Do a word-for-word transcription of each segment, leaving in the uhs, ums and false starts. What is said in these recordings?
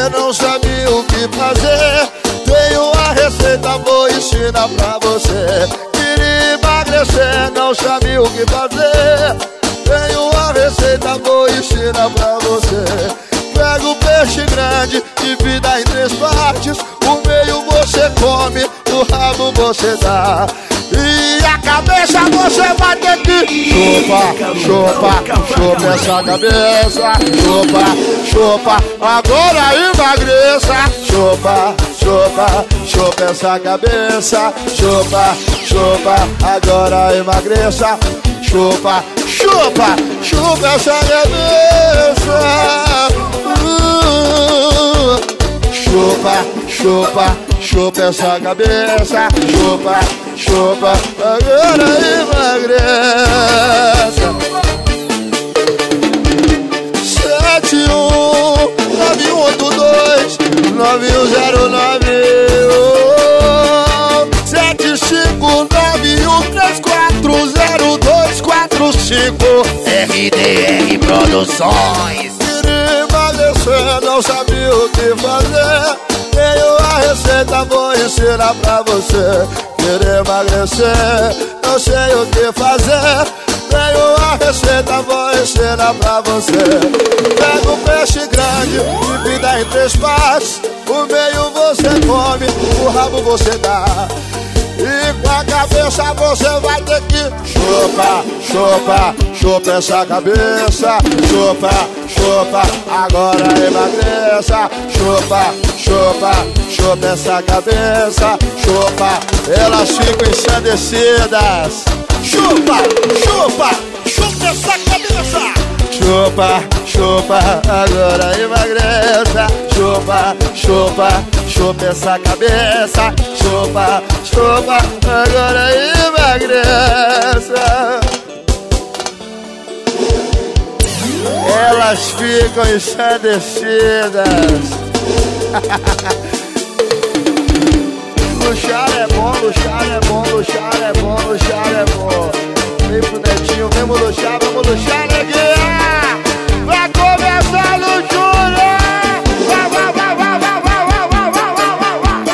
não sabia o que fazer. Tenho a receita, vou ensinar pra você. Queria emagrecer, não sabia o que fazer. Tenho a receita, vou ensinar pra você. Pega o peixe grande, divida em três partes. O meio você come, o rabo você dá. E a cabeça você vai ter que chupa, chupa, chupa essa cabeça. Chupa, chupa, agora emagreça. Chupa, chupa, chupa essa cabeça. Chupa, chupa, agora emagreça. Chupa, chupa, chupa essa cabeça. uh, Chupa, chupa, chupa essa cabeça. Chupa, chupa, agora emagreça. Sete um nove um oito dois nove um zero nove sete cinco nove um três quatro zero dois quatro cinco. R D R Produções. Queria emagrecer, não sabia o que fazer. Tenho a receita, vou ensinar pra você. Queria emagrecer, não sei o que fazer. Tenho a receita, vou ensinar pra você. Pega um peixe grande, divida em três partes. O meio você come, o rabo você dá. E com a cabeça você vai ter que chupa, chupa, chupa essa cabeça. Chupa, chupa, agora emagreça. Chupa, chupa, chupa essa cabeça. Chupa, elas ficam ensandecidas. Chupa, chupa, chupa essa cabeça. Chupa, chupa, agora emagreça. Chupa, chupa, chupa essa cabeça. Chupa, chupa, agora emagreça. Elas ficam ensandecidas. Luxar é bom, luxar é bom, luxar é bom, luxar é bom. Vem pro Netinho, vamos luxar, vamos luxar, neguinha. Vai começar a luxúria. Vai, vai, vai, vai, vai, vai, vai, vai, vai, vai,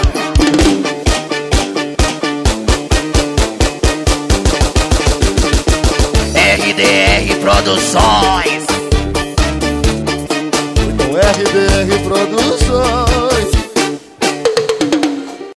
vai. R D R Produções. R D R Produções.